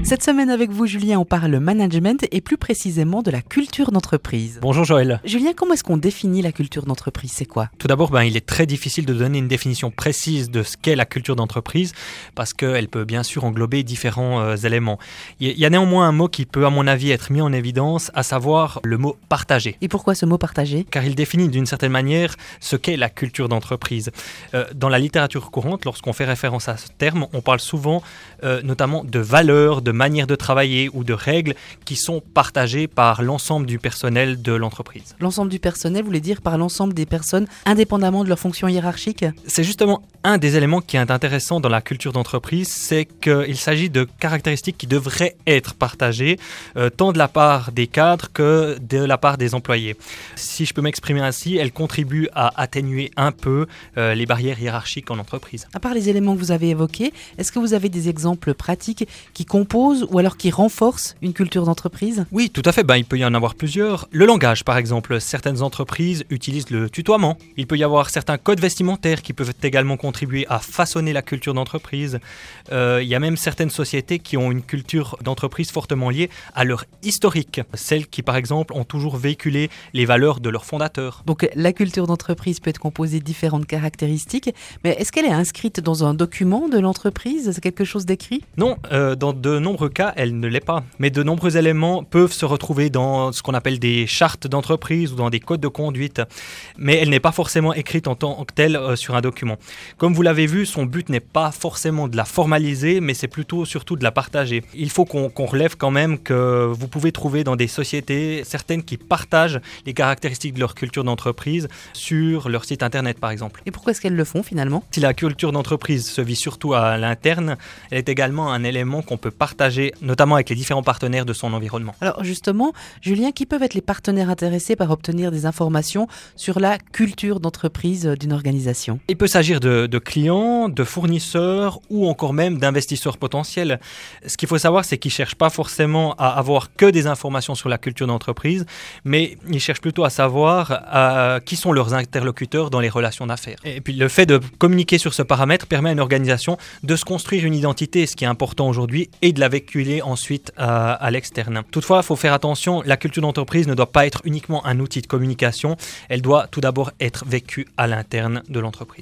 Cette semaine avec vous, Julien, on parle management et plus précisément de la culture d'entreprise. Bonjour Joël. Julien, comment est-ce qu'on définit la culture d'entreprise? C'est quoi? Tout d'abord, il est très difficile de donner une définition précise de ce qu'est la culture d'entreprise parce qu'elle peut bien sûr englober différents éléments. Il y a néanmoins un mot qui peut, à mon avis, être mis en évidence, à savoir le mot partager. Et pourquoi ce mot partager? Car il définit d'une certaine manière ce qu'est la culture d'entreprise. Dans la littérature courante, lorsqu'on fait référence à ce terme, on parle souvent notamment de valeurs, de manières de travailler ou de règles qui sont partagées par l'ensemble du personnel de l'entreprise. L'ensemble du personnel, vous voulez dire par l'ensemble des personnes, indépendamment de leur fonction hiérarchique? C'est justement un des éléments qui est intéressant dans la culture d'entreprise, c'est qu'il s'agit de caractéristiques qui devraient être partagées, tant de la part des cadres que de la part des employés. Si je peux m'exprimer ainsi, elle contribue à atténuer un peu les barrières hiérarchiques en entreprise. À part les éléments que vous avez évoqués, est-ce que vous avez des exemples pratiques qui composent ou alors qui renforcent une culture d'entreprise? Oui, tout à fait. Il peut y en avoir plusieurs. Le langage, par exemple. Certaines entreprises utilisent le tutoiement. Il peut y avoir certains codes vestimentaires qui peuvent également contribuer à façonner la culture d'entreprise. Il y a même certaines sociétés qui ont une culture d'entreprise fortement liée à leur historique. Celles qui, par exemple, ont toujours véhiculé les valeurs de leurs fondateurs. Donc la culture d'entreprise peut être composée de différentes caractéristiques, mais est-ce qu'elle est inscrite dans un document de l'entreprise? C'est quelque chose d'écrit? Non, dans de nombreux cas, elle ne l'est pas. Mais de nombreux éléments peuvent se retrouver dans ce qu'on appelle des chartes d'entreprise ou dans des codes de conduite. Mais elle n'est pas forcément écrite en tant que telle sur un document. Comme vous l'avez vu, son but n'est pas forcément de la formaliser, mais c'est plutôt surtout de la partager. Il faut qu'on relève quand même que vous pouvez trouver dans des sociétés certaines qui partagent les caractéristiques de leur culture d'entreprise sur leur site internet par exemple. Et pourquoi est-ce qu'elles le font finalement? Si la culture d'entreprise se vit surtout à l'interne, elle est également un élément qu'on peut partager, notamment avec les différents partenaires de son environnement. Alors justement, Julien, qui peuvent être les partenaires intéressés par obtenir des informations sur la culture d'entreprise d'une organisation? Il peut s'agir de clients, de fournisseurs ou encore même d'investisseurs potentiels. Ce qu'il faut savoir, c'est qu'ils ne cherchent pas forcément à avoir que des informations sur la culture d'entreprise, mais ils cherchent plutôt à savoir qui sont leurs interlocuteurs dans les relations d'affaires. Et puis le fait de communiquer sur ce paramètre permet à une organisation de se construire une identité, ce qui est important aujourd'hui, et de la véhiculer ensuite à l'externe. Toutefois, il faut faire attention, la culture d'entreprise ne doit pas être uniquement un outil de communication, elle doit tout d'abord être vécue à l'interne de l'entreprise.